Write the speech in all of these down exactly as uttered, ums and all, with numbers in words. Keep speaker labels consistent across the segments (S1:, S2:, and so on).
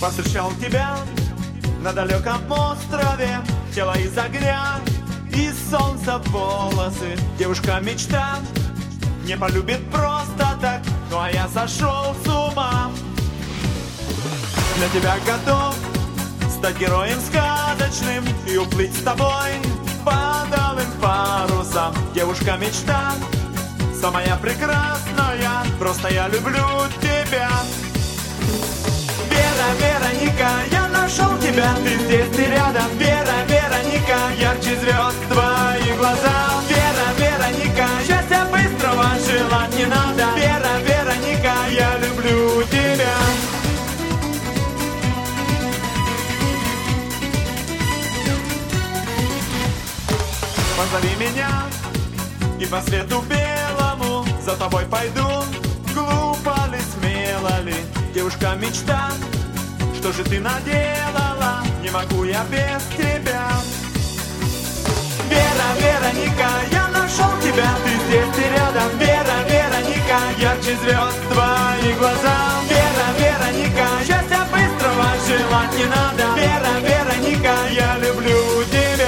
S1: Повстречал тебя на далеком острове, тело из огня и солнца волосы. Девушка мечта не полюбит просто так, ну а я сошел с ума. Для тебя готов стать героем сказочным и уплыть с тобой под алым парусом. Девушка мечта, самая прекрасная, просто я люблю тебя. Вера, Вероника, я нашел тебя, ты здесь, ты рядом. Вера, Вероника, ярче звезд твои глаза. Вера, Вероника, счастья быстрого желать не надо. Вера, Вероника, я люблю тебя. Позови меня, и по свету белому за тобой пойду. Глупо ли, смело ли, девушка мечта, что же ты наделала, не могу я без тебя. Вера, Вероника, я нашел тебя, ты здесь, ты рядом. Вера, Вероника, ярче звезд твои глаза. Вера, Вероника, счастья быстрого желать не надо. Вера, Вероника, я люблю тебя.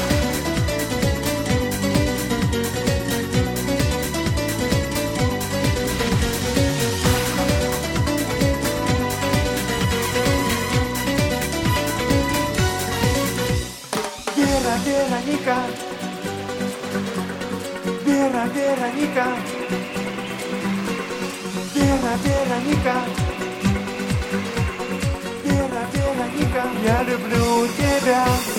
S1: Вера, Вероника, Вера, Вероника, Вера, Вероника, Вера, Вероника, я люблю тебя.